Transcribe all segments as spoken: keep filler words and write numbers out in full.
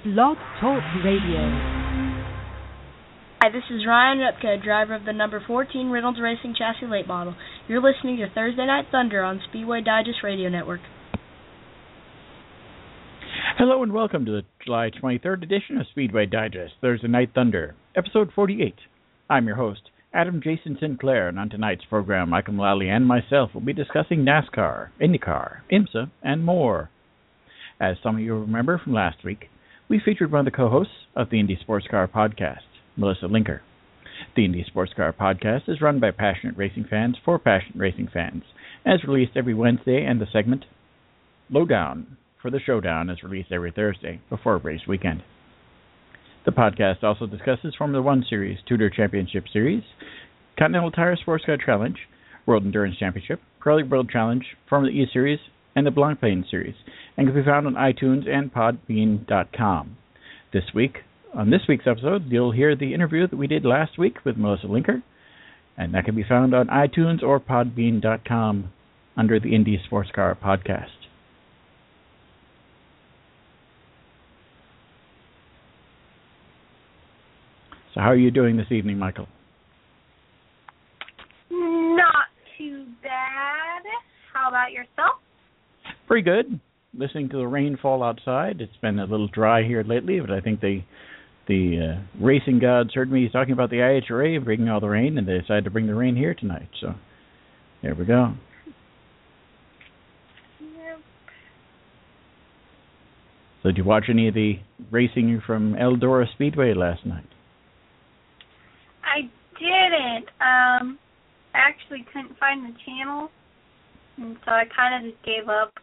Blog Talk Radio. Hi, this is Ryan Repka, driver of the number fourteen Reynolds Racing Chassis Late Model. You're listening to Thursday Night Thunder on Speedway Digest Radio Network. Hello and welcome to the July twenty-third edition of Speedway Digest, Thursday Night Thunder, episode forty-eight. I'm your host, Adam Jason Sinclair, and on tonight's program, Michael Mullally and myself will be discussing NASCAR, IndyCar, IMSA, and more. As some of you will remember from last week, we featured one of the co-hosts of the Indy Sports Car Podcast, Melissa Linker. The Indy Sports Car Podcast is run by passionate racing fans for passionate racing fans, and is released every Wednesday, and the segment Lowdown for the Showdown is released every Thursday before race weekend. The podcast also discusses Formula One Series, Tudor Championship Series, Continental Tire Sports Car Challenge, World Endurance Championship, Pirelli World Challenge, Formula E Series, and the Blancpain Series, and can be found on iTunes and podbean dot com. This week, on this week's episode, you'll hear the interview that we did last week with Melissa Linker, and that can be found on iTunes or podbean dot com under the Indy Sports Car Podcast. So how are you doing this evening, Michael? Not too bad. How about yourself? Pretty good. Listening to the rain fall outside. It's been a little dry here lately, but I think they, the uh, racing gods heard me talking about the I H R A bringing all the rain, and they decided to bring the rain here tonight. So there we go. Yep. So did you watch any of the racing from Eldora Speedway last night? I didn't. Um, I actually couldn't find the channel, and so I kind of just gave up.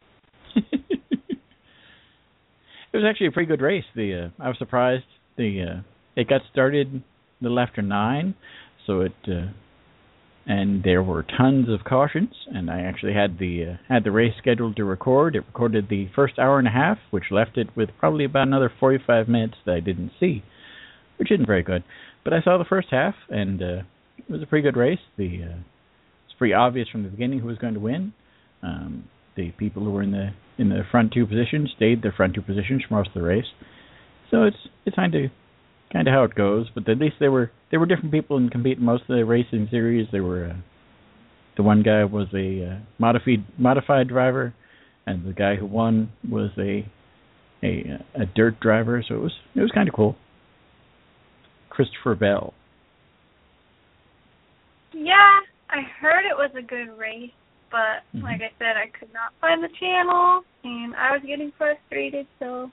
It was actually a pretty good race. The uh, I was surprised. The uh, it got started a little after nine, so it uh, and there were tons of cautions. And I actually had the uh, had the race scheduled to record. It recorded the first hour and a half, which left it with probably about another forty-five minutes that I didn't see, which isn't very good. But I saw the first half, and uh, it was a pretty good race. The uh, it's pretty obvious from the beginning who was going to win. Um, the people who were in the in the front two positions stayed their front two positions for most of the race. So it's it's kind of kind of how it goes. But at least there were there were different people in competing most of the racing series. There were uh, the one guy was a uh, modified modified driver, and the guy who won was a a a dirt driver. So it was it was kind of cool. Christopher Bell. Yeah, I heard it was a good race, but mm-hmm. like I said, I could not find the channel, and I was getting frustrated, so...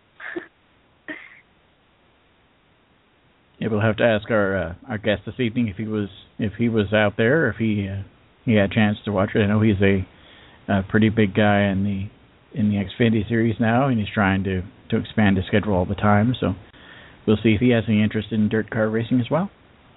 Yeah, we'll have to ask our uh, our guest this evening if he was if he was out there, or if he uh, he had a chance to watch it. I know he's a, a pretty big guy in the in the Xfinity series now, and he's trying to, to expand his schedule all the time, so... We'll see if he has any interest in dirt car racing as well.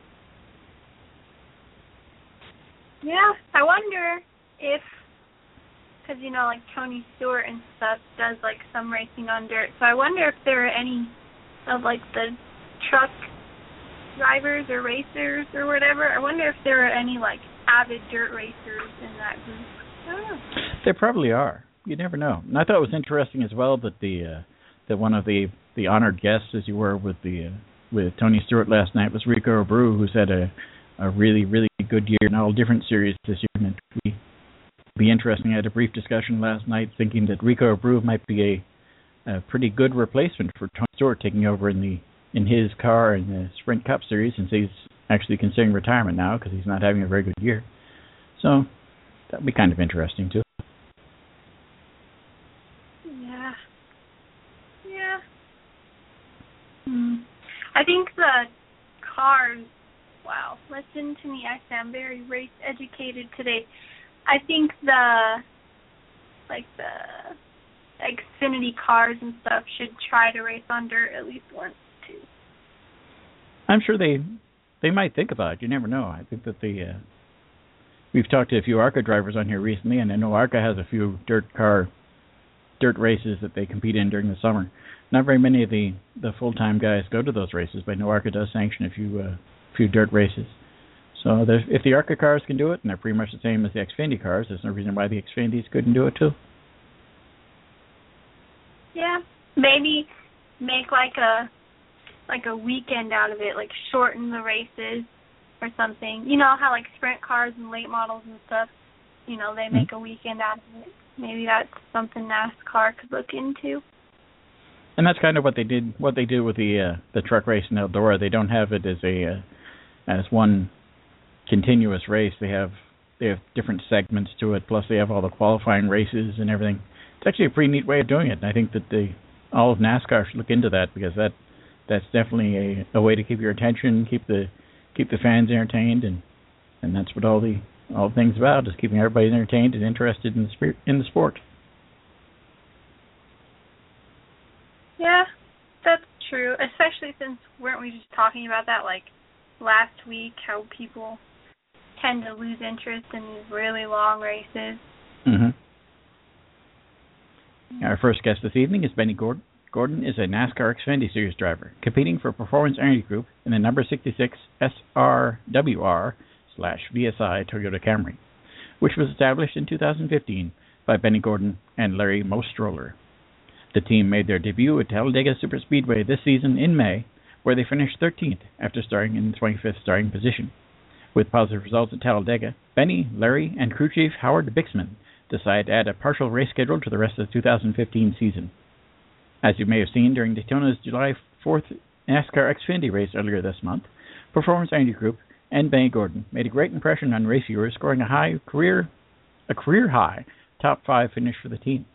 Yeah, I wonder if, because, you know, like Tony Stewart and stuff does, like, some racing on dirt. So I wonder if there are any of, like, the truck drivers or racers or whatever. I wonder if there are any, like, avid dirt racers in that group. I don't know. There probably are. You never know. And I thought it was interesting as well that the uh, that one of the the honored guests, as you were with the uh, with Tony Stewart last night, was Rico Abreu, who's had a, a really, really good year in all different series this year. And it would be interesting. I had a brief discussion last night thinking that Rico Abreu might be a, a pretty good replacement for Tony Stewart taking over in the in his car in the Sprint Cup Series, since he's actually considering retirement now because he's not having a very good year. So that would be kind of interesting, too. Yeah. Yeah. Hmm. I think the cars, wow, listen to me, I sound very race educated today. I think the, like the Xfinity cars and stuff should try to race on dirt at least once, too. I'm sure they they might think about it. You never know. I think that the, uh, we've talked to a few ARCA drivers on here recently, and I know ARCA has a few dirt car, dirt races that they compete in during the summer. Not very many of the, the full-time guys go to those races, but I know ARCA does sanction a few uh, few dirt races. So if the ARCA cars can do it, and they're pretty much the same as the Xfinity cars, there's no reason why the Xfinities couldn't do it too. Yeah, maybe make like a like a weekend out of it, like shorten the races or something. You know how like sprint cars and late models and stuff, you know, they make mm-hmm. a weekend out of it. Maybe that's something NASCAR could look into. And that's kind of what they did. What they do with the uh, the truck race in Eldora. They don't have it as a uh, as one continuous race. They have they have different segments to it. Plus, they have all the qualifying races and everything. It's actually a pretty neat way of doing it. And I think that they all of NASCAR should look into that, because that that's definitely a, a way to keep your attention, keep the keep the fans entertained, and and that's what all the all the things about, is keeping everybody entertained and interested in the spirit, in the sport. Yeah, that's true. Especially since, weren't we just talking about that like last week, how people tend to lose interest in these really long races. Mm-hmm. Our first guest this evening is Benny Gordon. Gordon is a NASCAR Xfinity Series driver, competing for Performance Energy Group in the number sixty-six S R W R slash V S I Toyota Camry, which was established in two thousand fifteen by Benny Gordon and Larry Mostroller. The team made their debut at Talladega Superspeedway this season in May, where they finished thirteenth after starting in the twenty-fifth starting position. With positive results at Talladega, Benny, Larry, and crew chief Howard Bixman decided to add a partial race schedule to the rest of the two thousand fifteen season. As you may have seen during Daytona's July fourth NASCAR Xfinity race earlier this month, Performance Energy Group and Benny Gordon made a great impression on race viewers, scoring a high career, a career high top five finish for the team.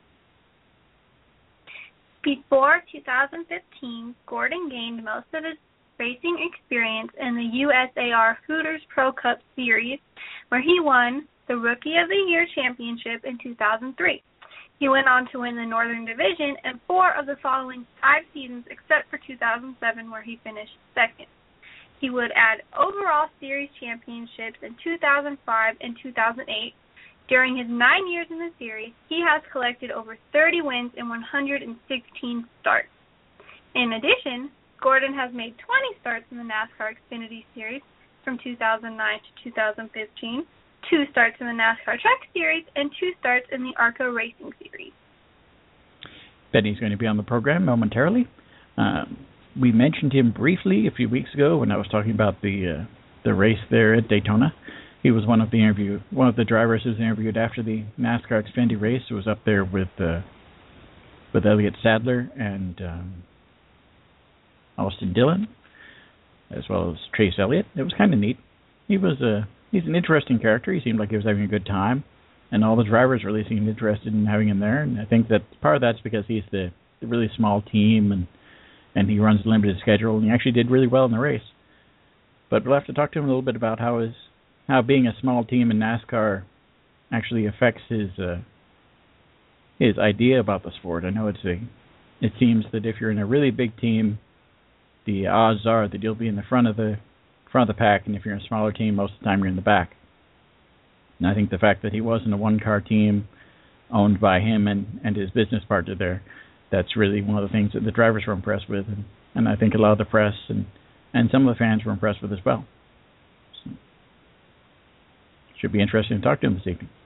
Before two thousand fifteen, Gordon gained most of his racing experience in the U S A R Hooters Pro Cup Series, where he won the Rookie of the Year championship in two thousand three. He went on to win the Northern Division and four of the following five seasons, except for two thousand seven, where he finished second. He would add overall series championships in two thousand five and two thousand eight. During his nine years in the series, he has collected over thirty wins in one hundred sixteen starts. In addition, Gordon has made twenty starts in the NASCAR Xfinity Series from two thousand nine to two thousand fifteen, two starts in the NASCAR Truck Series, and two starts in the ARCA Racing Series. Benny's going to be on the program momentarily. Um, we mentioned him briefly a few weeks ago when I was talking about the uh, the race there at Daytona. He was one of the interview, one of the drivers who was interviewed after the NASCAR Xfinity race. Who was up there with uh, with Elliott Sadler and um, Austin Dillon, as well as Chase Elliott. It was kind of neat. He was a he's an interesting character. He seemed like he was having a good time, and all the drivers really seemed interested in having him there. And I think that part of that's because he's the, the really small team, and and he runs a limited schedule, and he actually did really well in the race. But we'll have to talk to him a little bit about how his how being a small team in NASCAR actually affects his uh, his idea about the sport. I know it's a it seems that if you're in a really big team, the odds are that you'll be in the front of the front of the pack, and if you're in a smaller team, most of the time you're in the back. And I think the fact that he was in a one-car team owned by him and, and his business partner there, that's really one of the things that the drivers were impressed with, and, and I think a lot of the press and, and some of the fans were impressed with as well. So, should be interesting to talk to him this evening.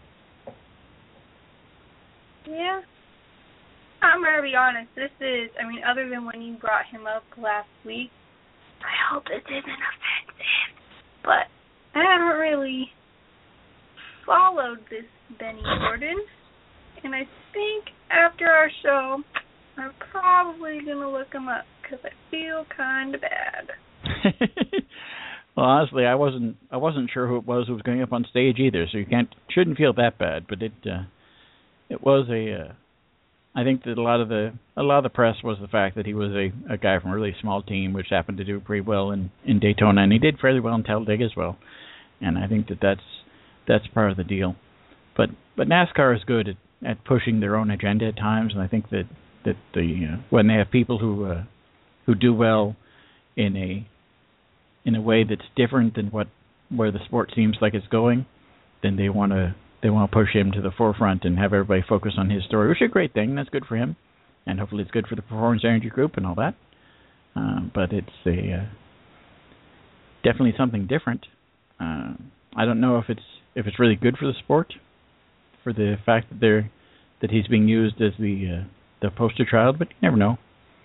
Yeah. I'm going to be honest, this is, I mean, other than when you brought him up last week, I hope it isn't offensive, but I haven't really followed this Benny Gordon, and I think after our show, I'm probably going to look him up, because I feel kind of bad. Well, honestly, I wasn't I wasn't sure who it was who was going up on stage either, so you can't shouldn't feel that bad, but it uh, it was a... Uh, I think that a lot of the a lot of the press was the fact that he was a, a guy from a really small team, which happened to do pretty well in, in Daytona, and he did fairly well in Talladega as well. And I think that that's that's part of the deal. But but NASCAR is good at, at pushing their own agenda at times, and I think that that the uh, when they have people who uh, who do well in a in a way that's different than what where the sport seems like it's going, then they want to. They want to push him to the forefront and have everybody focus on his story, which is a great thing. That's good for him, and hopefully it's good for the Performance Energy Group and all that. Uh, but it's a uh, definitely something different. Uh, I don't know if it's if it's really good for the sport, for the fact that they're that he's being used as the uh, the poster child, but you never know.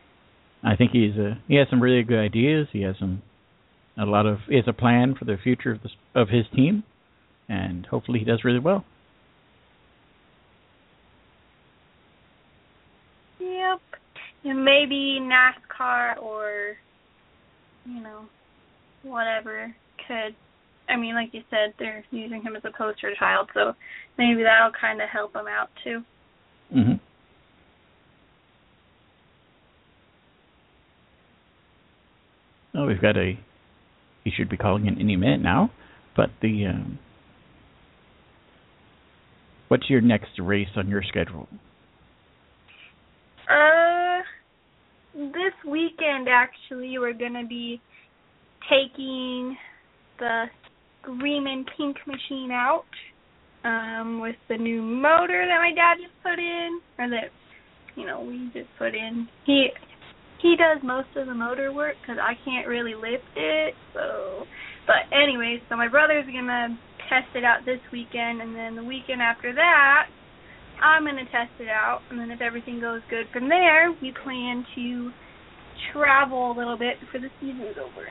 I think he's a, he has some really good ideas. He has some a lot of he has a plan for the future of, this, of his team, and hopefully he does really well. Yep. And maybe NASCAR or, you know, whatever could, I mean, like you said, they're using him as a poster child, so maybe that'll kind of help him out, too. Mm-hmm. Oh, we've got a, he should be calling in any minute now, but the, um, what's your next race on your schedule? Uh, this weekend, actually, we're going to be taking the Screamin' Pink machine out um, with the new motor that my dad just put in, or that, you know, we just put in. He he does most of the motor work because I can't really lift it, so, but anyway, so my brother's going to test it out this weekend, and then the weekend after that, I'm going to test it out, and then if everything goes good from there, we plan to travel a little bit before the season's over.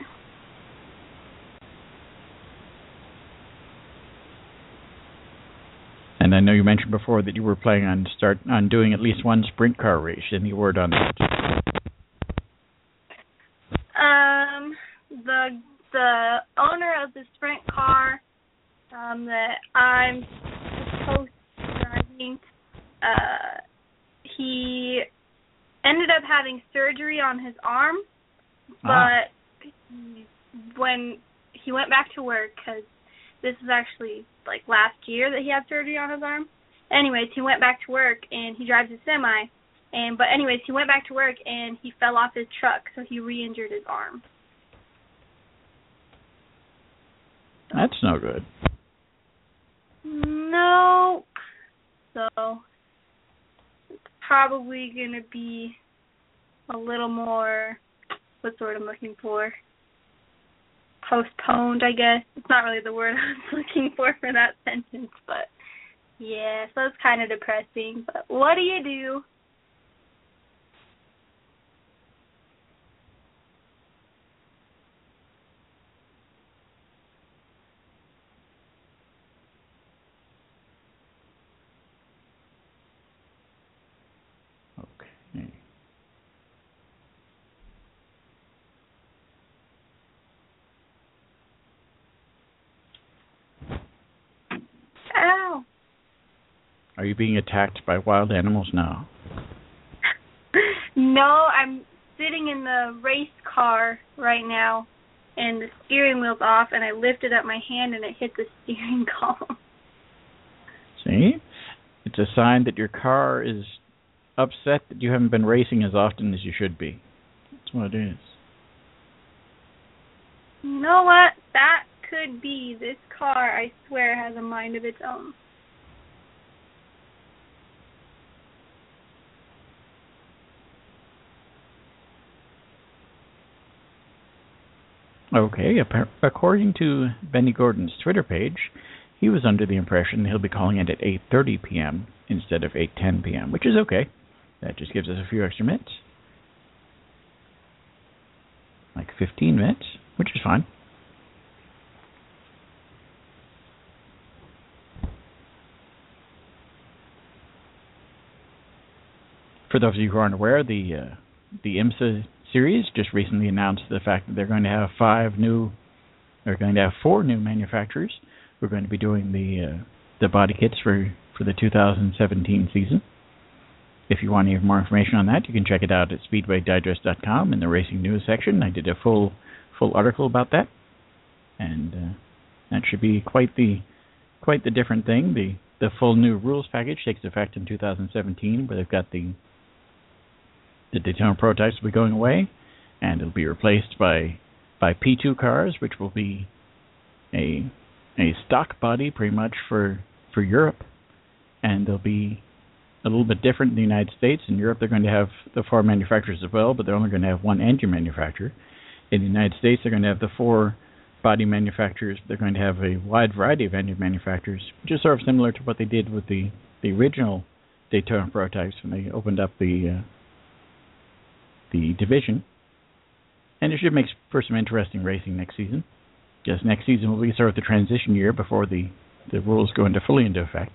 And I know you mentioned before that you were planning on start on doing at least one sprint car race. Any word on that? Um, the the owner of the sprint car um, that I'm supposed to be driving, uh, he ended up having surgery on his arm, but ah. he, when he went back to work, because this is actually like last year that he had surgery on his arm. Anyways, he went back to work and he drives a semi. And but anyways, he went back to work and he fell off his truck, so he re-injured his arm. That's no good. No. So it's probably gonna be a little more, what's the word I'm looking for? Postponed, I guess. It's not really the word I was looking for for that sentence, but yeah, so it's kind of depressing. But what do you do? Okay. Ow. Are you being attacked by wild animals now? No, I'm sitting in the race car right now, and the steering wheel's off, and I lifted up my hand, and it hit the steering column. See? It's a sign that your car is upset that you haven't been racing as often as you should be. That's what it is. You know what? That could be. This car, I swear, has a mind of its own. Okay, according to Benny Gordon's Twitter page, he was under the impression he'll be calling it at eight thirty p.m. instead of eight ten p.m., which is okay. That just gives us a few extra minutes. Like fifteen minutes, which is fine. For those of you who aren't aware, the uh, the IMSA series just recently announced the fact that they're going to have five new, they're going to have four new manufacturers. We're going to be doing the uh, the body kits for, for the two thousand seventeen season. If you want any more information on that, you can check it out at speedway digest dot com in the racing news section. I did a full full article about that, and uh, that should be quite the quite the different thing. The the full new rules package takes effect in two thousand seventeen, where they've got the The Daytona prototypes will be going away, and it'll be replaced by by P two cars, which will be a a stock body pretty much for for Europe, and they'll be a little bit different in the United States. In Europe, they're going to have the four manufacturers as well, but they're only going to have one engine manufacturer. In the United States, they're going to have the four body manufacturers. They're going to have a wide variety of engine manufacturers, which is sort of similar to what they did with the the original Daytona prototypes when they opened up the uh, the the division, and it should make for some interesting racing next season. Because next season will be sort of the transition year before the, the rules go into fully into effect.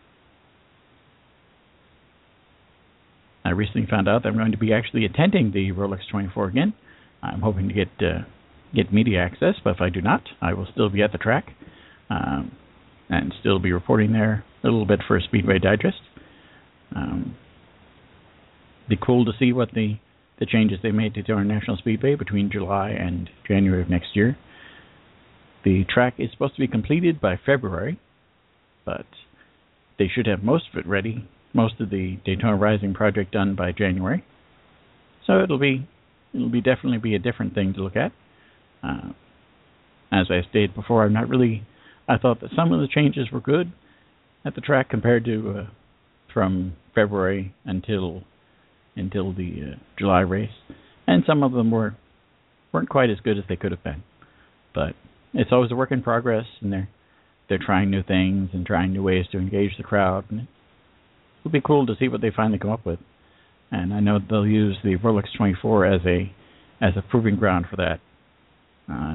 I recently found out that I'm going to be actually attending the Rolex twenty-four again. I'm hoping to get uh, get media access, but if I do not, I will still be at the track um, and still be reporting there a little bit for Speedway Digest. Um, be cool to see what the, the changes they made to Daytona National Speedway between July and January of next year. The track is supposed to be completed by February, but they should have most of it ready, most of the Daytona Rising project done by January. So it'll be it'll be definitely be a different thing to look at. Uh, as I stated before, I'm not really. I thought that some of the changes were good at the track compared to uh, from February until until the uh, July race, and some of them were weren't quite as good as they could have been. But it's always a work in progress, and they're they're trying new things and trying new ways to engage the crowd. And it'll be cool to see what they finally come up with. And I know they'll use the Rolex twenty-four as a as a proving ground for that. Uh,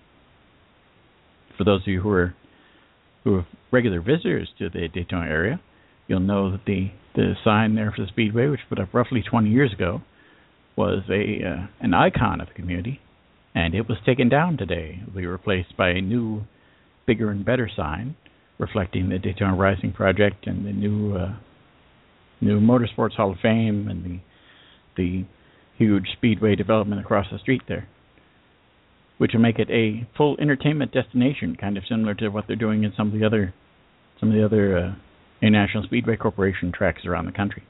for those of you who are who are regular visitors to the Daytona area, you'll know that the, the sign there for the Speedway, which was put up roughly twenty years ago, was a uh, an icon of the community, and it was taken down today. It will be replaced by a new, bigger and better sign reflecting the Daytona Rising project and the new uh, new Motorsports Hall of Fame and the the huge Speedway development across the street there, which will make it a full entertainment destination, kind of similar to what they're doing in some of the other some of the other uh, International Speedway Corporation tracks around the country.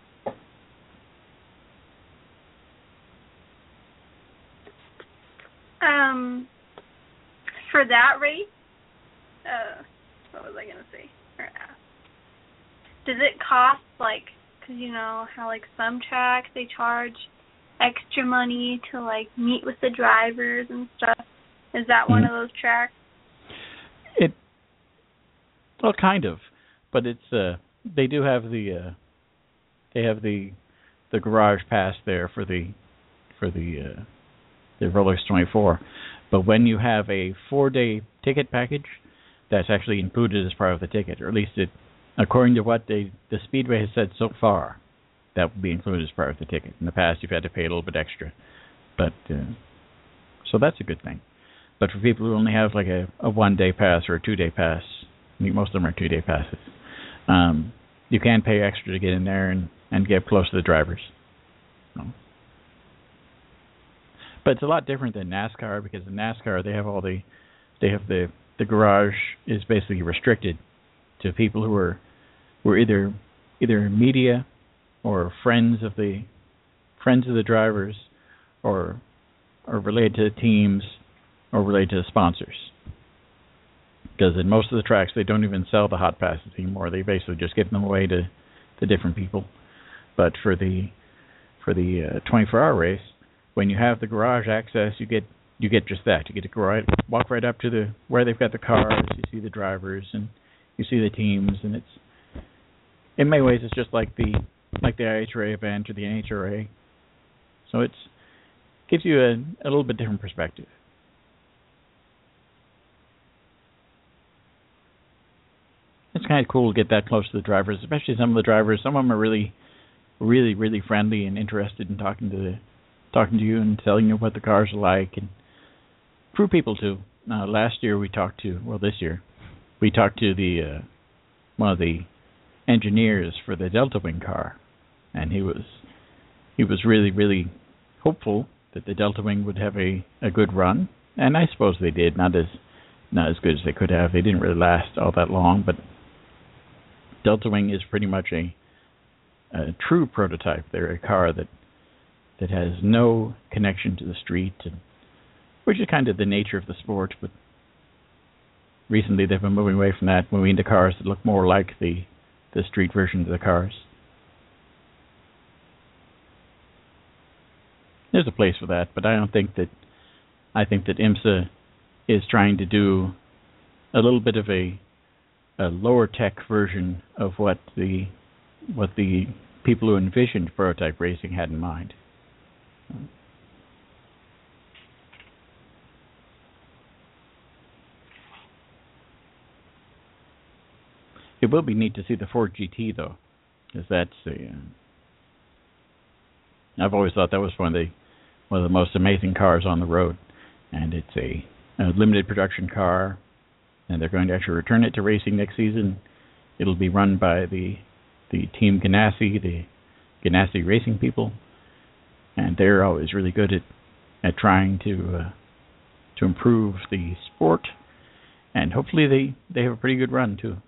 Um, for that race, uh, what was I gonna say? Or ask? Does it cost, like, because you know how like some tracks they charge extra money to like meet with the drivers and stuff? Is that mm-hmm. one of those tracks? It well, kind of, but it's uh, they do have the uh, they have the the garage pass there for the for the uh, the Rolex twenty-four. But when you have a four-day ticket package, that's actually included as part of the ticket, or at least it, according to what they, the Speedway has said so far, that will be included as part of the ticket. In the past, you've had to pay a little bit extra, but uh, so that's a good thing. But for people who only have like a, a one-day pass or a two-day pass, I think most of them are two-day passes, um, you can pay extra to get in there and, and get close to the drivers. So. But it's a lot different than NASCAR, because in NASCAR they have all the they have the the garage is basically restricted to people who are who are either either media or friends of the friends of the drivers, or or related to the teams, or related to the sponsors. Because in most of the tracks they don't even sell the hot passes anymore. They basically just give them away to, to different people. But for the for the uh, twenty-four hour race, when you have the garage access, you get you get just that. You get to go right, walk right up to the where they've got the cars. You see the drivers and you see the teams, and it's in many ways it's just like the like the I H R A event or the N H R A. So it's gives you a, a little bit different perspective. It's kind of cool to get that close to the drivers, especially some of the drivers. Some of them are really, really, really friendly and interested in talking to the talking to you and telling you what the cars are like, and for people too. Uh, last year we talked to, well this year, we talked to the uh, one of the engineers for the Delta Wing car, and he was he was really, really hopeful that the Delta Wing would have a, a good run, and I suppose they did, not as not as good as they could have. They didn't really last all that long, but Delta Wing is pretty much a, a true prototype. They're a car that that has no connection to the street, and, which is kind of the nature of the sport, but recently they've been moving away from that, moving into cars that look more like the, the street versions of the cars. There's a place for that, but I don't think that, I think that IMSA is trying to do a little bit of a, a lower tech version of what the, what the people who envisioned prototype racing had in mind. So. It will be neat to see the Ford G T though, because that's the. Uh, I've always thought that was one of the one of the most amazing cars on the road, and it's a, a limited production car, and they're going to actually return it to racing next season. It'll be run by the the Team Ganassi, the Ganassi Racing people, and they're always really good at at trying to uh, to improve the sport, and hopefully they, they have a pretty good run too.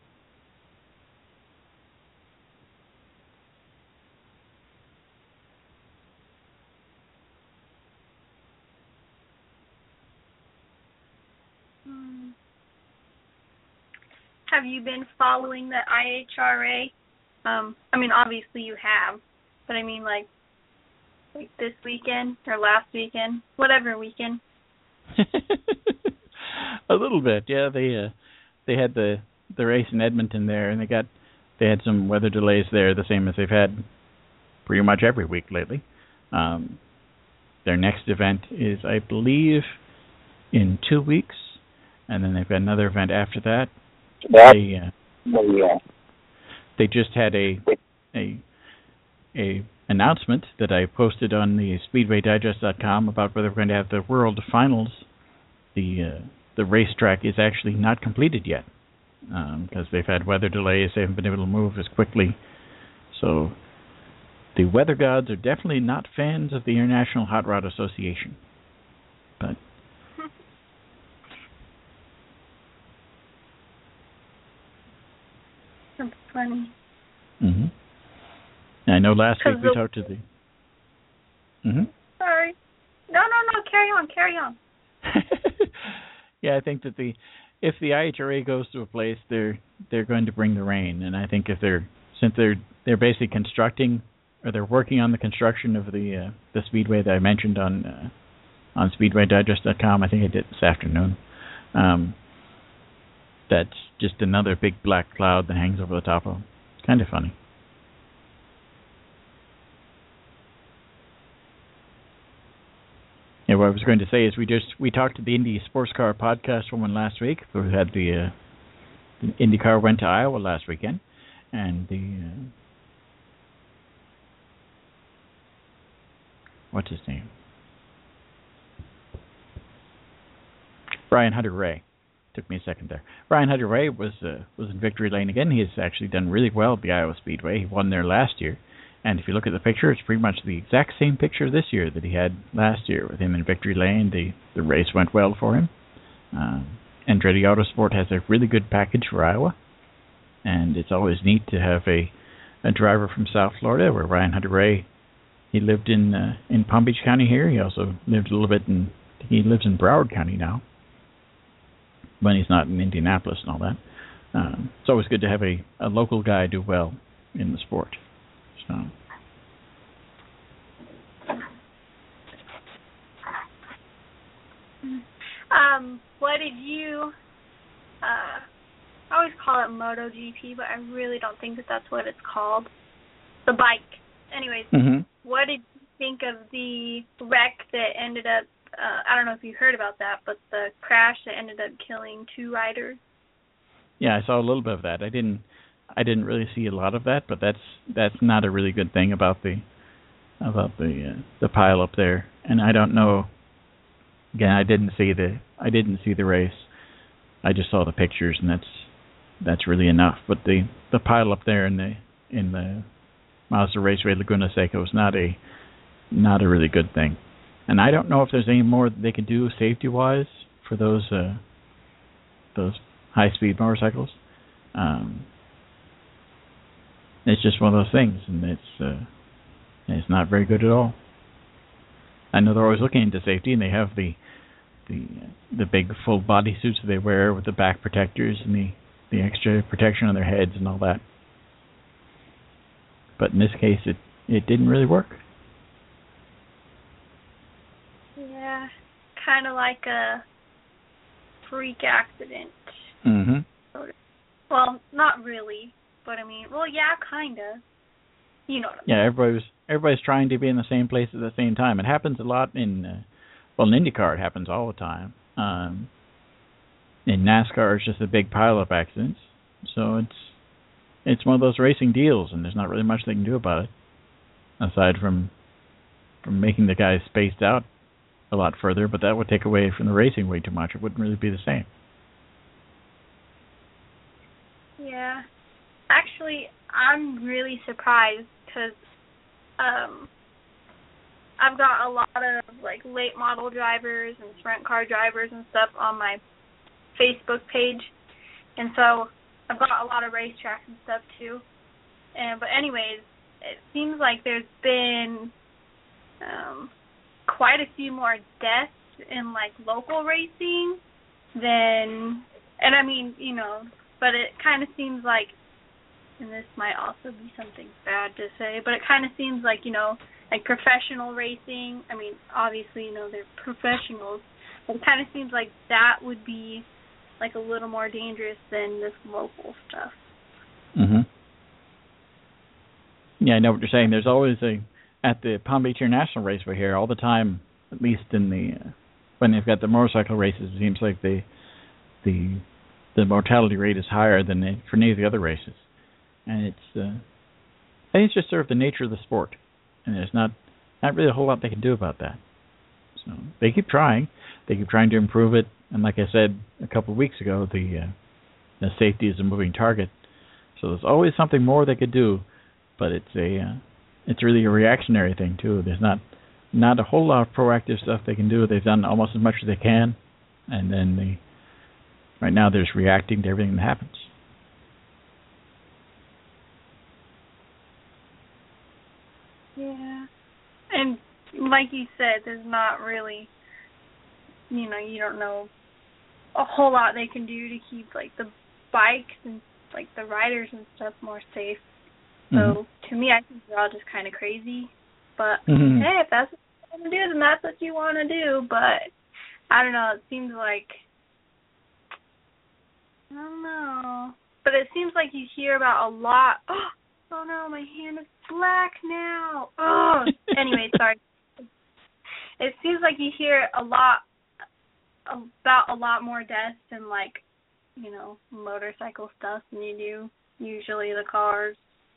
Have you been following the I H R A? Um, I mean, obviously you have, but I mean, like, like this weekend or last weekend, whatever weekend. A little bit, yeah. They uh, they had the the race in Edmonton there, and they got they had some weather delays there, the same as they've had pretty much every week lately. Um, their next event is, I believe, in two weeks, and then they've got another event after that. They, uh, yeah. they just had a a a announcement that I posted on the Speedway Digest dot com about whether we're going to have the World Finals. The uh, the racetrack is actually not completed yet because um, they've had weather delays. They haven't been able to move as quickly. So the weather gods are definitely not fans of the International Hot Rod Association. But That's funny. Mm-hmm. I know last week we the... talked to the... Mm-hmm. Sorry. No, no, no. Carry on, carry on. Yeah, I think that the if the I H R A goes to a place, they're they're going to bring the rain, and I think if they're since they're they're basically constructing or they're working on the construction of the uh, the speedway that I mentioned on uh, on Speedway Digest dot com. I think I did this afternoon. Um, that's just another big black cloud that hangs over the top of them. It's kind of funny. Yeah, what I was going to say is we just we talked to the Indy Sports Car Podcast woman last week. We had the, uh, the IndyCar went to Iowa last weekend, and the uh, what's his name? Brian Hunter-Reay. Took me a second there. Brian Hunter-Reay was uh, was in victory lane again. He has actually done really well at the Iowa Speedway. He won there last year. And if you look at the picture, it's pretty much the exact same picture this year that he had last year with him in victory lane. The the race went well for him. Um, Andretti Autosport has a really good package for Iowa. And it's always neat to have a, a driver from South Florida, where Brian Hunter-Reay, he lived in uh, in Palm Beach County here. He also lived a little bit in, he lives in Broward County now, when he's not in Indianapolis and all that. Um, it's always good to have a, a local guy do well in the sport. So. Um, what did you, uh, I always call it MotoGP, but I really don't think that that's what it's called. The bike. Anyways, mm-hmm. What did you think of the wreck that ended up, uh, I don't know if you heard about that, but the crash that ended up killing two riders? Yeah, I saw a little bit of that. I didn't I didn't really see a lot of that, but that's that's not a really good thing about the about the uh, the pile up there. And I don't know. Again, I didn't see the I didn't see the race. I just saw the pictures, and that's that's really enough. But the, the pile up there in the in the Mazda Raceway Laguna Seca was not a not a really good thing. And I don't know if there's any more that they can do safety wise for those uh, those high speed motorcycles. Um, It's just one of those things, and it's uh, it's not very good at all. I know they're always looking into safety, and they have the the the big full body suits that they wear with the back protectors and the, the extra protection on their heads and all that. But in this case, it, it didn't really work. Yeah, kind of like a freak accident. Mm-hmm. Well, not really. But I mean, well, yeah, kinda. You know what I mean. Yeah, everybody's everybody's trying to be in the same place at the same time. It happens a lot in, uh, well, in IndyCar it happens all the time. Um, in NASCAR it's just a big pile of accidents. So it's it's one of those racing deals, and there's not really much they can do about it, aside from from making the guys spaced out a lot further. But that would take away from the racing way too much. It wouldn't really be the same. Yeah. Actually, I'm really surprised because um, I've got a lot of like late model drivers and sprint car drivers and stuff on my Facebook page, and so I've got a lot of racetracks and stuff too. And but anyways, it seems like there's been um, quite a few more deaths in like local racing than, and I mean, you know, but it kind of seems like, and this might also be something bad to say, but it kind of seems like, you know, like professional racing, I mean, obviously, you know, they're professionals, but it kind of seems like that would be like a little more dangerous than this local stuff. Mm-hmm. Yeah, I know what you're saying. There's always a, at the Palm Beach International Raceway here, all the time, at least in the, uh, when they've got the motorcycle races, it seems like the, the, the mortality rate is higher than the, for any of the other races. And it's, uh, I think it's just sort of the nature of the sport, and there's not, not really a whole lot they can do about that. So they keep trying, they keep trying to improve it, and like I said a couple of weeks ago, the, uh, the safety is a moving target. So there's always something more they could do, but it's a, uh, it's really a reactionary thing too. There's not, not a whole lot of proactive stuff they can do. They've done almost as much as they can, and then they, right now they're just reacting to everything that happens. Yeah. And like you said, there's not really, you know, you don't know a whole lot they can do to keep, like, the bikes and, like, the riders and stuff more safe. So, mm-hmm. to me, I think they're all just kind of crazy. But, mm-hmm. hey, if that's what you want to do, then that's what you want to do. But, I don't know, it seems like, I don't know. But it seems like you hear about a lot, oh, oh no, my hand is black now. Oh, anyway, sorry. It seems like you hear a lot about a lot more deaths in, like, you know, motorcycle stuff than you do usually the cars.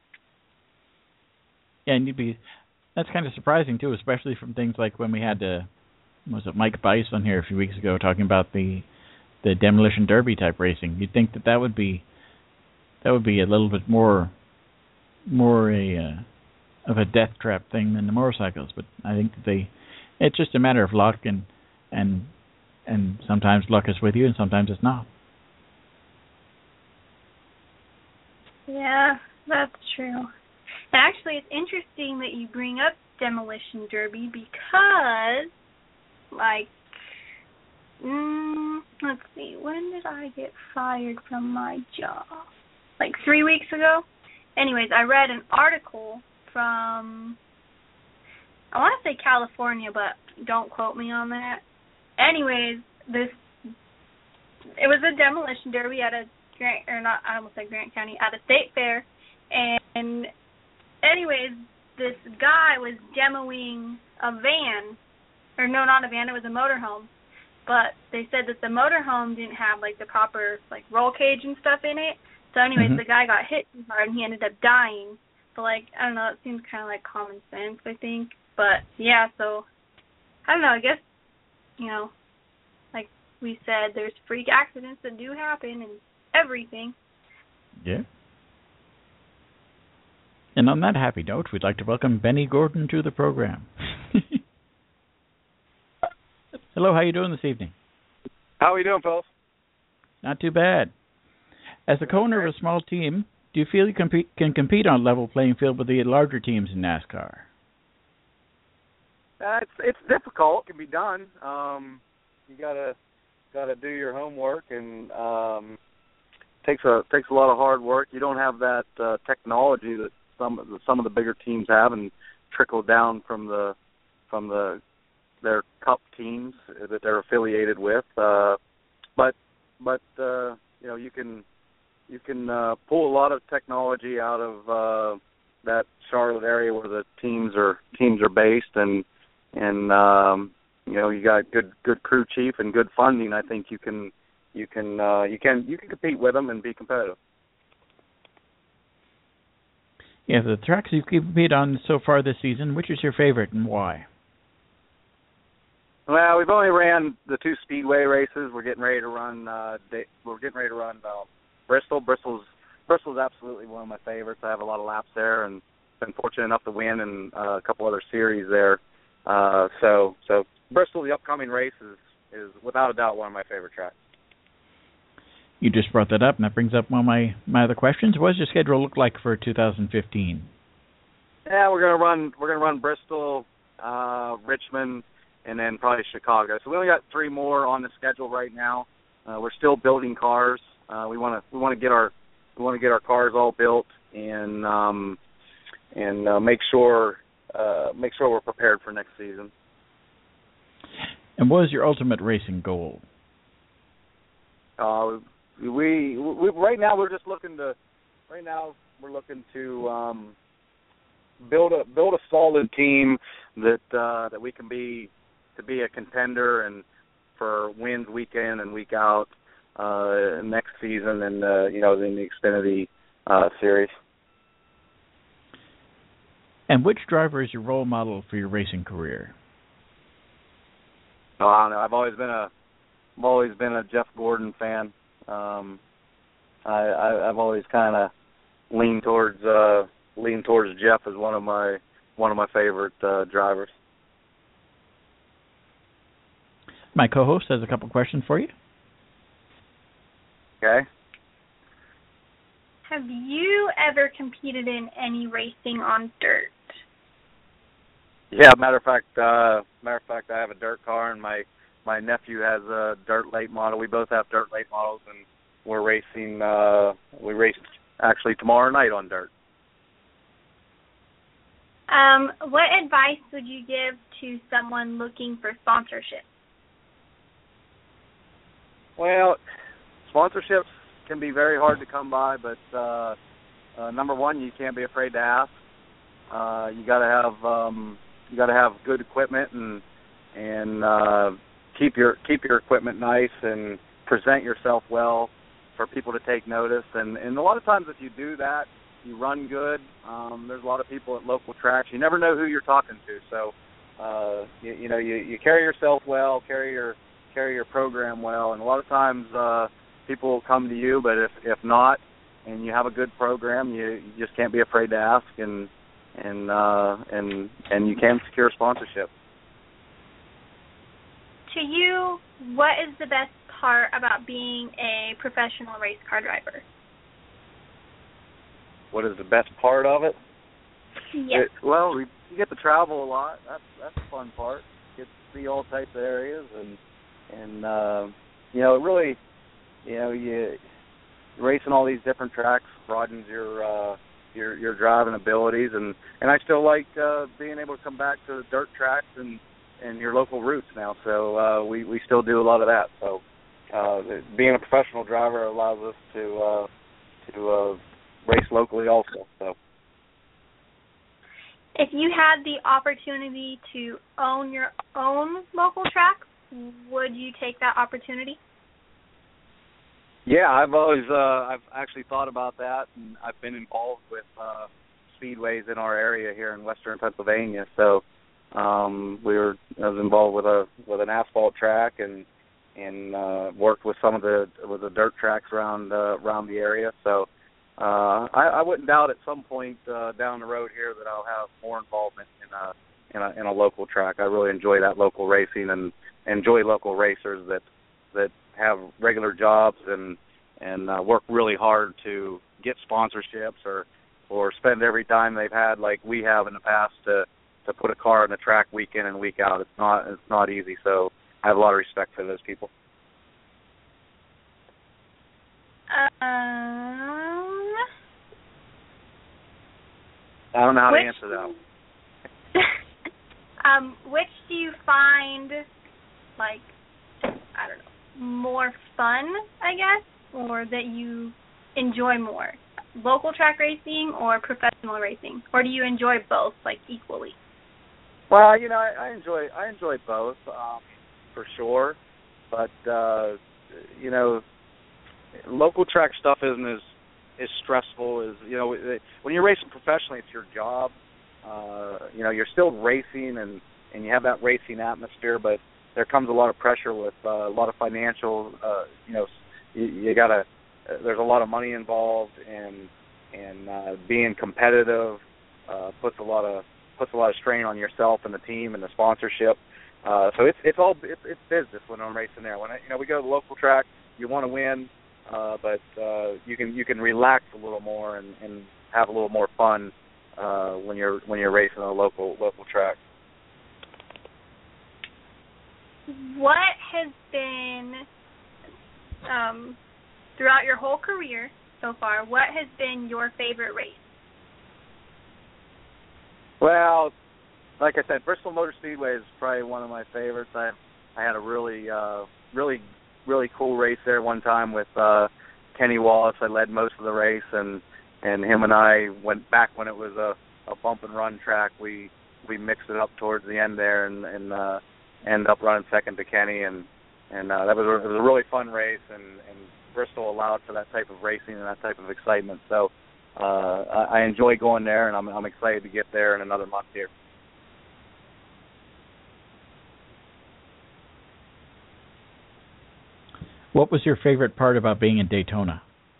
Yeah, and you'd be, that's kind of surprising too, especially from things like when we had, uh, was it Mike Bice on here a few weeks ago talking about the the demolition derby type racing. You'd think that that would be that would be a little bit more more a uh, of a death trap thing than the motorcycles, but I think that they, it's just a matter of luck, and and and sometimes luck is with you and sometimes it's not. Yeah, that's true. And actually, it's interesting that you bring up demolition derby because, like, mm, let's see, when did I get fired from my job? Like three weeks ago? Anyways, I read an article from, I want to say California, but don't quote me on that. Anyways, this, it was a demolition derby at a Grant, or not, I almost said Grant County, at a state fair, and anyways, this guy was demoing a van, or no, not a van, it was a motorhome, but they said that the motorhome didn't have, like, the proper, like, roll cage and stuff in it. So anyways, mm-hmm. the guy got hit too hard and he ended up dying. But, like, I don't know, it seems kind of like common sense, I think. But, yeah, so, I don't know, I guess, you know, like we said, there's freak accidents that do happen and everything. Yeah. And on that happy note, we'd like to welcome Benny Gordon to the program. Hello, how you doing this evening? How are you doing, fellas? Not too bad. As the co-owner of a small team, do you feel you compete, can compete on a level playing field with the larger teams in NASCAR? Uh, it's it's difficult. It can be done. Um, you gotta gotta do your homework, and um, takes a takes a lot of hard work. You don't have that uh, technology that some of the, some of the bigger teams have, and trickle down from the from the their cup teams that they're affiliated with. Uh, but but uh, you know you can. You can uh, pull a lot of technology out of uh, that Charlotte area where the teams are teams are based, and and um, you know, you got good good crew chief and good funding, I think you can you can uh, you can you can compete with them and be competitive. Yeah, the tracks you've competed on so far this season, which is your favorite and why? Well, we've only ran the two speedway races. We're getting ready to run. Uh, we're getting ready to run uh, Bristol. Bristol's Bristol's absolutely one of my favorites. I have a lot of laps there, and been fortunate enough to win in uh, a couple other series there. Uh, so, so Bristol, the upcoming race, is, is without a doubt one of my favorite tracks. You just brought that up, and that brings up one of my, my other questions. What does your schedule look like for two thousand fifteen? Yeah, we're gonna run. We're gonna run Bristol, uh, Richmond, and then probably Chicago. So we only got three more on the schedule right now. Uh, we're still building cars. Uh, we want to we want to get our we want to get our cars all built and um, and uh, make sure uh, make sure we're prepared for next season. And what is your ultimate racing goal? Uh, we, we right now we're just looking to right now we're looking to um, build a build a solid team that uh, that we can be to be a contender and for wins week in and week out uh, next season, and uh, you know, in the Xfinity uh, series. And which driver is your role model for your racing career? Oh, I don't know. I've always been a I've always been a Jeff Gordon fan. Um, I, I I've always kind of leaned towards uh, leaned towards Jeff as one of my one of my favorite uh, drivers. My co-host has a couple questions for you. Okay. Have you ever competed in any racing on dirt? Yeah, matter of fact, uh, matter of fact, I have a dirt car, and my, my nephew has a dirt late model. We both have dirt late models, and we're racing. Uh, we race actually tomorrow night on dirt. Um, what advice would you give to someone looking for sponsorship? Well, sponsorships can be very hard to come by, but uh, uh, number one, you can't be afraid to ask. Uh, you got to have um, you got to have good equipment and and uh, keep your keep your equipment nice and present yourself well for people to take notice. And, and a lot of times, if you do that, you run good. Um, there's a lot of people at local tracks. You never know who you're talking to, so uh, you, you know you, you carry yourself well, carry your carry your program well, and a lot of times uh, people will come to you, but if if not, and you have a good program, you, you just can't be afraid to ask, and and uh, and and you can secure sponsorship. To you, what is the best part about being a professional race car driver? What is the best part of it? Yes. It, well, we, you get to travel a lot. That's that's the fun part. You get to see all types of areas, and and uh, you know, it really, you know, you racing all these different tracks broadens your uh, your your driving abilities, and, and I still like uh, being able to come back to the dirt tracks and, and your local routes now. So uh, we we still do a lot of that. So uh, being a professional driver allows us to uh, to uh, race locally also. So. If you had the opportunity to own your own local track, would you take that opportunity? Yeah, I've always uh, I've actually thought about that, and I've been involved with uh, speedways in our area here in Western Pennsylvania. So um, we were I was involved with a with an asphalt track, and and uh, worked with some of the with the dirt tracks around uh, around the area. So uh, I, I wouldn't doubt at some point uh, down the road here that I'll have more involvement in a in a in a local track. I really enjoy that local racing and enjoy local racers that that have regular jobs and and uh, work really hard to get sponsorships or or spend every dime they've had like we have in the past to to put a car on the track week in and week out. It's not it's not easy. So I have a lot of respect for those people. Um, I don't know how which, to answer that. um, which do you find like I don't know more fun, I guess, or that you enjoy more, local track racing or professional racing, or do you enjoy both like equally? Well, you know, I, I enjoy I enjoy both um, for sure, but uh, you know, local track stuff isn't as as stressful as, you know, when you're racing professionally, it's your job. Uh, you know, you're still racing and, and you have that racing atmosphere, but there comes a lot of pressure with uh, a lot of financial. Uh, you know, you, you gotta. Uh, there's a lot of money involved, and and uh, being competitive uh, puts a lot of puts a lot of strain on yourself and the team and the sponsorship. Uh, so it's it's all it's, it's business when I'm racing there. When I, you know we go to the local track, you want to win. Uh, but uh, you can you can relax a little more and, and have a little more fun uh, when you're when you're racing on a local local track. What has been um, throughout your whole career so far? What has been your favorite race? Well, like I said, Bristol Motor Speedway is probably one of my favorites. I I had a really uh, really really cool race there one time with uh, Kenny Wallace. I led most of the race, and, and him and I went back when it was a, a bump and run track. We we mixed it up towards the end there, and, and uh, ended up running second to Kenny, and and uh, that was a, it was a really fun race, and, and Bristol allowed for that type of racing and that type of excitement. So uh, I, I enjoy going there, and I'm I'm excited to get there in another month here. What was your favorite part about being in Daytona?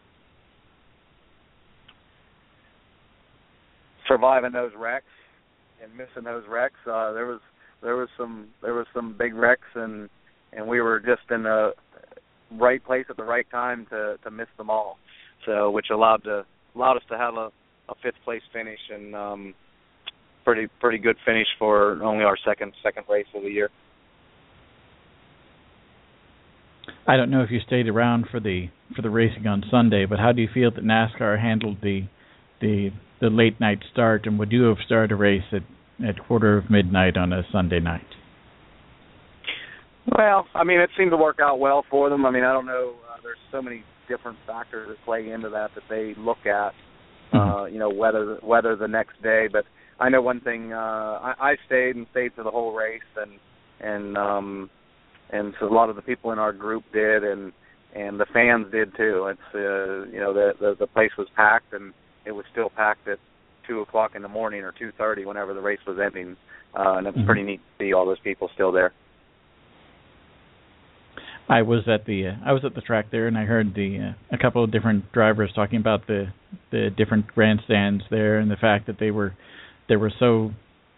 Surviving those wrecks and missing those wrecks. Uh, there was there was some there was some big wrecks, and and we were just in the right place at the right time to, to miss them all. So which allowed to allowed us to have a, a fifth place finish, and um, pretty pretty good finish for only our second second race of the year. I don't know if you stayed around for the for the racing on Sunday, but how do you feel that NASCAR handled the the the late night start, and would you have started a race at, at quarter of midnight on a Sunday night? Well, I mean, it seemed to work out well for them. I mean, I don't know. Uh, there's so many different factors that play into that that they look at. Mm-hmm. Uh, you know, weather weather the next day, but I know one thing. Uh, I, I stayed and stayed for the whole race, and and. Um, And so a lot of the people in our group did, and and the fans did too. It's uh, you know the, the the place was packed, and it was still packed at two o'clock in the morning or two thirty whenever the race was ending, uh, and it was mm-hmm. pretty neat to see all those people still there. I was at the uh, I was at the track there, and I heard the uh, a couple of different drivers talking about the the different grandstands there, and the fact that they were they were so.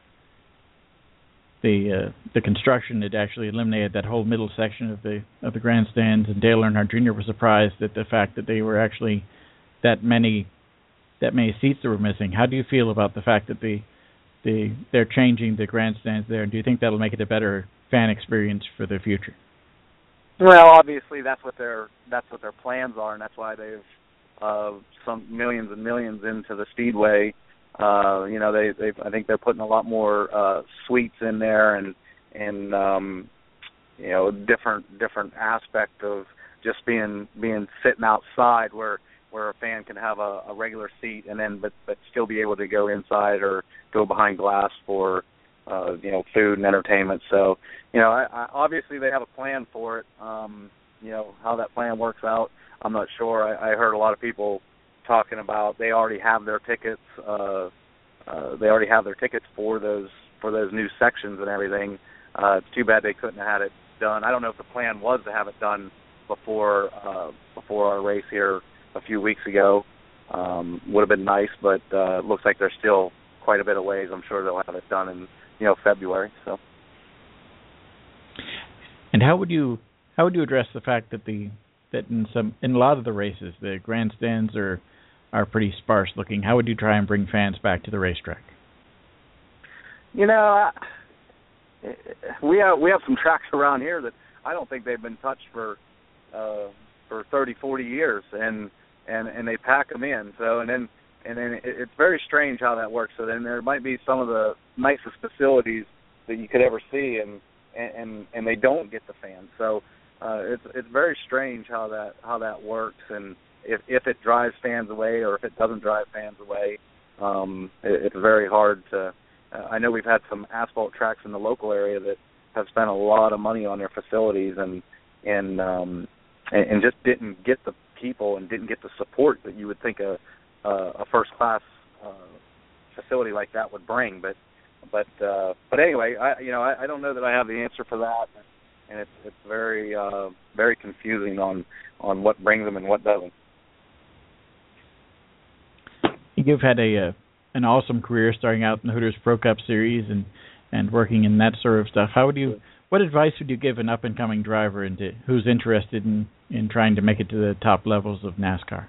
The uh, the construction had actually eliminated that whole middle section of the of the grandstands, and Dale Earnhardt Junior was surprised at the fact that they were actually that many that many seats that were missing. How do you feel about the fact that the the they're changing the grandstands there? Do you think that'll make it a better fan experience for the future? Well, obviously that's what their that's what their plans are, and that's why they've uh, sunk millions and millions into the Speedway. Uh, you know, they, they, I think they're putting a lot more uh, suites in there, and and um, you know, different different aspect of just being being sitting outside where where a fan can have a, a regular seat, and then but but still be able to go inside or go behind glass for uh, you know, food and entertainment. So you know, I, I, obviously they have a plan for it. Um, you know, how that plan works out, I'm not sure. I, I heard a lot of people talking about they already have their tickets. Uh, uh, they already have their tickets for those for those new sections and everything. Uh, it's too bad they couldn't have had it done. I don't know if the plan was to have it done before uh, before our race here a few weeks ago. Um, would have been nice, but uh, it looks like there's still quite a bit of ways. I'm sure they'll have it done in you know February. So. And how would you how would you address the fact that the that in some in a lot of the races the grandstands are are pretty sparse looking? How would you try and bring fans back to the racetrack? You know, uh, we have we have some tracks around here that I don't think they've been touched for uh, for thirty, forty years, and, and and they pack them in. So and then and then it, it's very strange how that works. So then there might be some of the nicest facilities that you could ever see, and and and they don't get the fans. So uh, it's it's very strange how that how that works, and if if it drives fans away or if it doesn't drive fans away, um, it, it's very hard to. Uh, I know we've had some asphalt tracks in the local area that have spent a lot of money on their facilities and and um, and, and just didn't get the people and didn't get the support that you would think a a, a first class uh, facility like that would bring. But but uh, but anyway, I you know I, I don't know that I have the answer for that, and it's it's very uh, very confusing on on what brings them and what doesn't. You've had a uh, an awesome career starting out in the Hooters Pro Cup Series and, and working in that sort of stuff. How would you? What advice would you give an up and coming driver into who's interested in, in trying to make it to the top levels of NASCAR?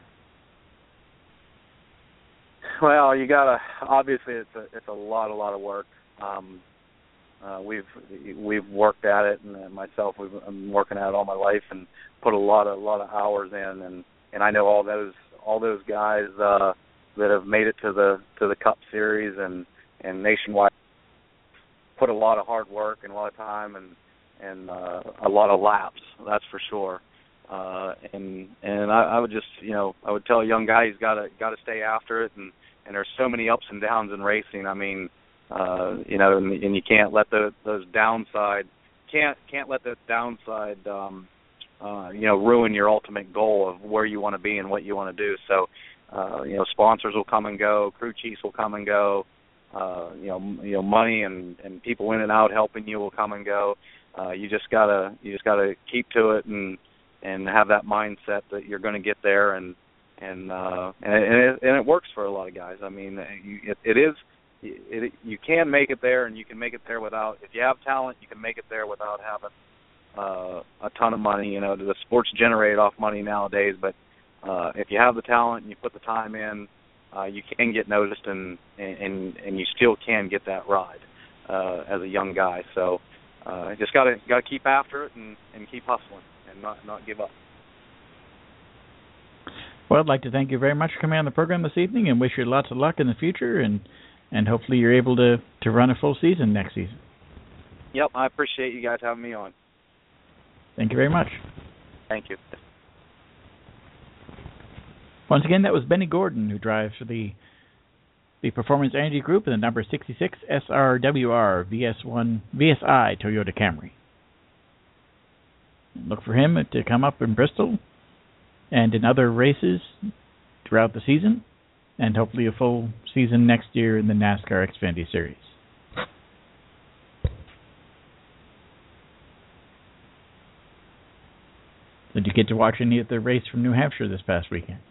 Well, you gotta obviously it's a it's a lot a lot of work. Um, uh, we've we've worked at it, and myself we've been working at it all my life and put a lot of a lot of hours in, and, and I know all those all those guys uh, that have made it to the to the Cup Series and, and nationwide put a lot of hard work and a lot of time and and uh, a lot of laps. That's for sure. Uh, and and I, I would just you know I would tell a young guy he's got to got to stay after it, and, and there's so many ups and downs in racing. I mean, uh, you know, and, and you can't let the those downside can't can't let the downside um, uh, you know ruin your ultimate goal of where you want to be and what you want to do. So uh, you know, sponsors will come and go, crew chiefs will come and go. Uh, you know, you know, money and, and people in and out helping you will come and go. Uh, you just gotta, you just gotta keep to it and and have that mindset that you're going to get there, and and uh, and, it, and it works for a lot of guys. I mean, you, it, it is, it, you can make it there, and you can make it there without. If you have talent, you can make it there without having uh, a ton of money. You know, the sports generate off money nowadays, but uh, if you have the talent and you put the time in, Uh, you can get noticed, and, and and you still can get that ride uh, as a young guy. So uh, just gotta gotta keep after it and, and keep hustling and not not give up. Well, I'd like to thank you very much for coming on the program this evening, and wish you lots of luck in the future, and and hopefully you're able to, to run a full season next season. Yep, I appreciate you guys having me on. Thank you very much. Thank you. Once again, that was Benny Gordon, who drives for the the Performance Energy Group in the number sixty-six S R W R V S one V S I Toyota Camry. Look for him to come up in Bristol and in other races throughout the season, and hopefully a full season next year in the NASCAR Xfinity Series. Did you get to watch any of the race from New Hampshire this past weekend?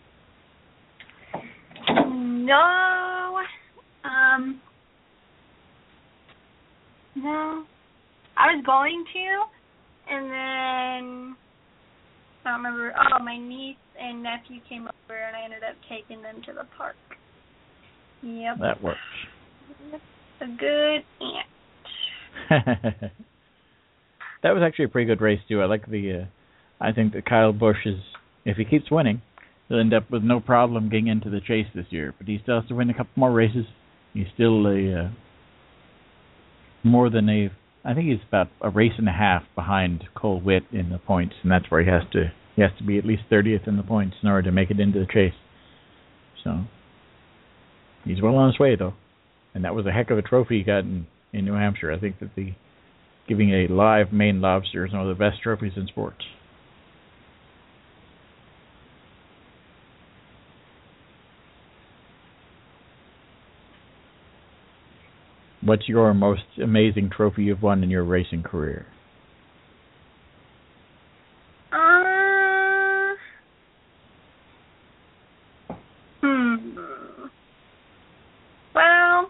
No, um, no. I was going to, and then I don't remember. Oh, my niece and nephew came over, and I ended up taking them to the park. Yep. That works. A good aunt. That was actually a pretty good race too. I like the. Uh, I think that Kyle Busch is, if he keeps winning, he'll end up with no problem getting into the chase this year. But he still has to win a couple more races. He's still a uh, more than a. I think he's about a race and a half behind Cole Witt in the points, and that's where he has to. He has to be at least thirtieth in the points in order to make it into the chase. So he's well on his way, though, and that was a heck of a trophy he got in, in New Hampshire. I think that the giving a live Maine lobster is one of the best trophies in sports. What's your most amazing trophy you've won in your racing career? Uh, hmm. Well,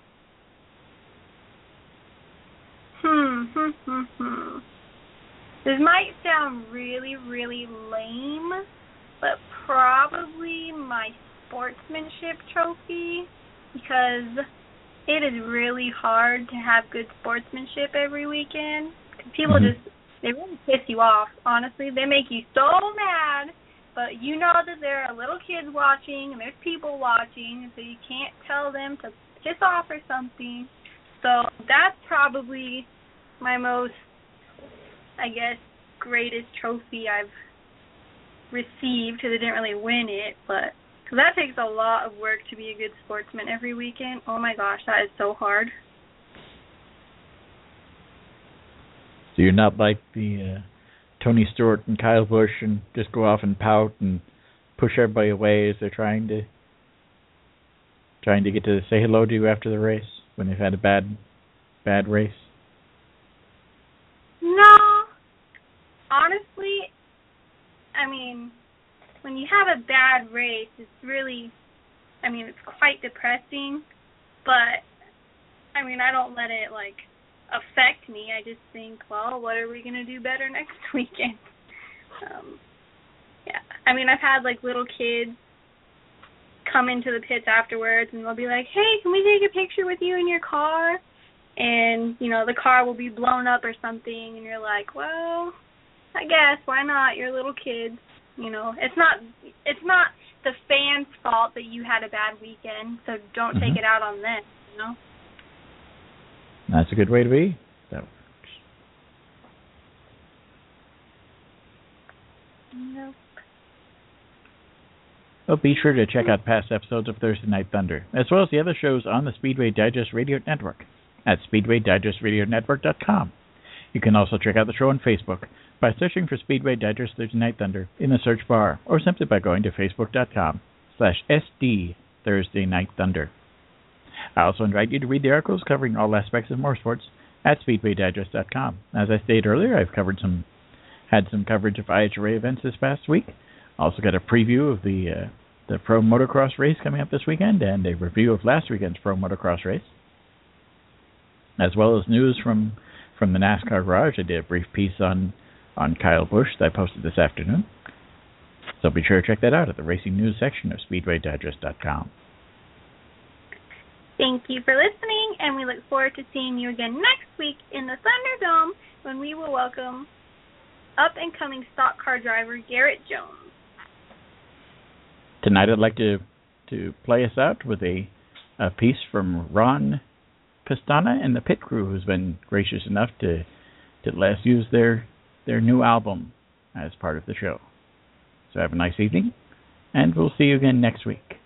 hmm, hmm, hmm, hmm. This might sound really, really lame, but probably my sportsmanship trophy, because it is really hard to have good sportsmanship every weekend. People mm-hmm. just, they really piss you off, honestly. They make you so mad, but you know that there are little kids watching and there's people watching, and so you can't tell them to piss off or something. So that's probably my most, I guess, greatest trophy I've received because I didn't really win it, but cause that takes a lot of work to be a good sportsman every weekend. Oh my gosh, that is so hard. So you're not like the uh, Tony Stewart and Kyle Busch and just go off and pout and push everybody away as they're trying to trying to get to say hello to you after the race when they've had a bad bad race? No. Honestly, I mean, when you have a bad race, it's really, I mean, it's quite depressing, but, I mean, I don't let it, like, affect me. I just think, well, what are we going to do better next weekend? Um, yeah. I mean, I've had, like, little kids come into the pits afterwards, and they'll be like, hey, can we take a picture with you in your car? And, you know, the car will be blown up or something, and you're like, well, I guess, why not? You're little kids. You know, it's not it's not the fans' fault that you had a bad weekend, so don't mm-hmm. take it out on them, you know? That's a good way to be. That works. Nope. Well, be sure to check out past episodes of Thursday Night Thunder, as well as the other shows on the Speedway Digest Radio Network at speedway digest radio network dot com. You can also check out the show on Facebook by searching for Speedway Digest Thursday Night Thunder in the search bar, or simply by going to facebook.com slash SD Thursday Night Thunder. I also invite you to read the articles covering all aspects of motorsports at speedway digest dot com. As I stated earlier, I've covered some, had some coverage of I H R A events this past week. Also got a preview of the uh, the Pro Motocross race coming up this weekend, and a review of last weekend's Pro Motocross race, as well as news from, from the NASCAR Garage. I did a brief piece on, on Kyle Busch that I posted this afternoon. So be sure to check that out at the Racing News section of speedway digest dot com. Thank you for listening, and we look forward to seeing you again next week in the Thunderdome when we will welcome up-and-coming stock car driver Garrett Jones. Tonight I'd like to, to play us out with a, a piece from Ron Pistana and the Pit Crew, who's been gracious enough to, to let us use their, their new album as part of the show. So have a nice evening, and we'll see you again next week.